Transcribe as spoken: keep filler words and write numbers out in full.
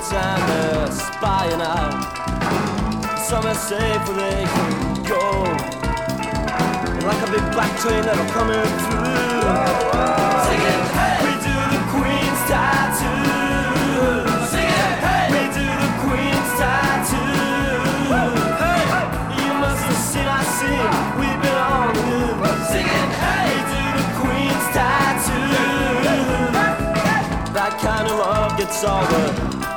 and they're spying out. Some are safe where they can go, like a big black train that'll come in through. Singing, hey! We do the Queen's tattoo. Singing, hey! We do the Queen's tattoo. Hey! You must have seen our scene. We've been on the news. Singing, hey! We do the Queen's tattoo. That kind of love gets all the